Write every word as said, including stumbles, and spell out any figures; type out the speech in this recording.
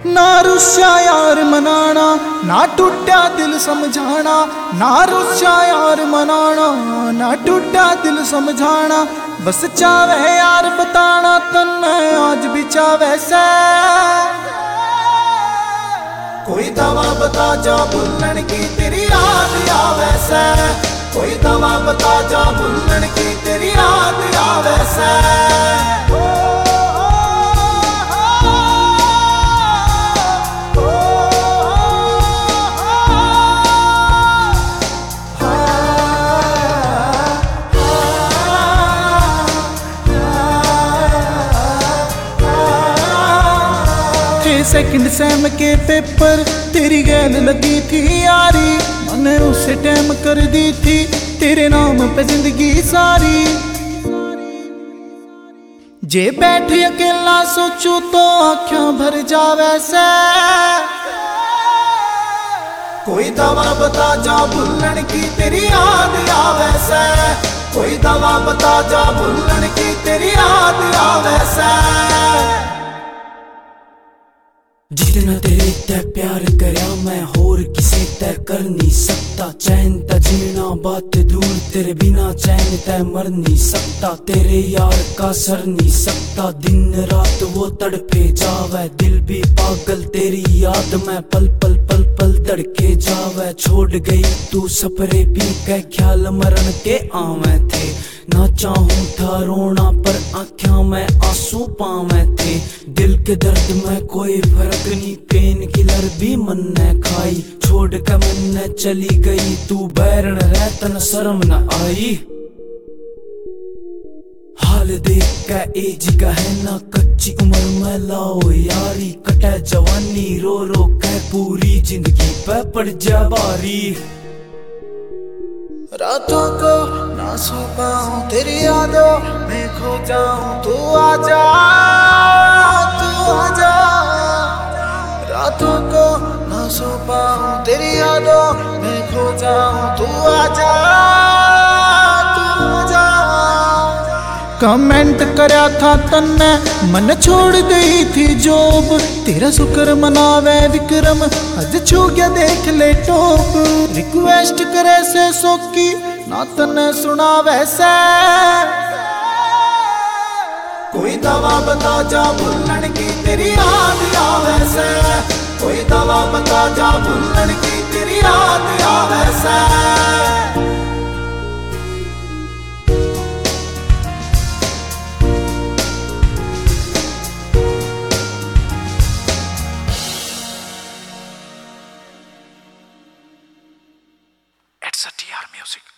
ना रुस्या यार मनाना, ना टूटा दिल समझाना। ना रुस्या यार मनाना, ना टूटा दिल समझाना। बस चावे यार बताना तन्ने आज भी चावे से। कोई दवा बता जा भूलन की तेरी याद आवे से। कोई दवा बता जा भूलन की तेरी याद आवे से। सेकंड सेम के पेपर तेरी गैल लगी थी यारी। मैंने उसे टाइम कर दी थी तेरे नाम पे जिंदगी सारी। जे बैठी अकेला सोचू तो आँखें भर जावे से। कोई दवा बता जा भूलन की तेरी याद आवे से। कोई दवा बता जा भूलन की तेरी याद आवे से। जितना तेरे तय प्यार करया मैं होर किसे तय कर नहीं सकता। चैन ता जीना बात दूर तेरे बिना चैन तय मर नहीं सकता। तेरे यार का सर नहीं सकता दिन रात वो तड़पे जावे। दिल भी पागल तेरी याद में पल पल पल पल तड़के जावे। छोड़ गई तू सपरे पी के ख्याल मरण के आवे थे। ना चाहूं था रोना पर आँखों में आंसू पावे थे। दिल के दर्द में कोई फर्क नहीं पेन किलर भी मन ने खाई। छोड़ के मन ने चली गई तू बैरण रह तन शर्म न आई। हाल देख के एज का है ना कच्ची उम्र में लाओ यारी। कटे जवानी रो रो के पूरी जिंदगी पे पड़ जा बारी। रातों को ना सो पाऊं तेरी यादों में खो जाऊं। तू आजा तू आजा। रातों को ना सो पाऊं तेरी यादों में खो जाऊं। तू आजा तू आजा। कमेंट करया था तन्ने मन छोड़ गई थी जॉब। तेरा शुक्र मनावे विक्रम अज छू गया देख ले टॉप। रिक्वेस्ट करे से सोकी ना तन्ने सुना वैसे। कोई दवा बता जा भूलन की तेरी याद आवे से। कोई दवा बता जा भूलन की तेरी याद आवे से। It's a T R music.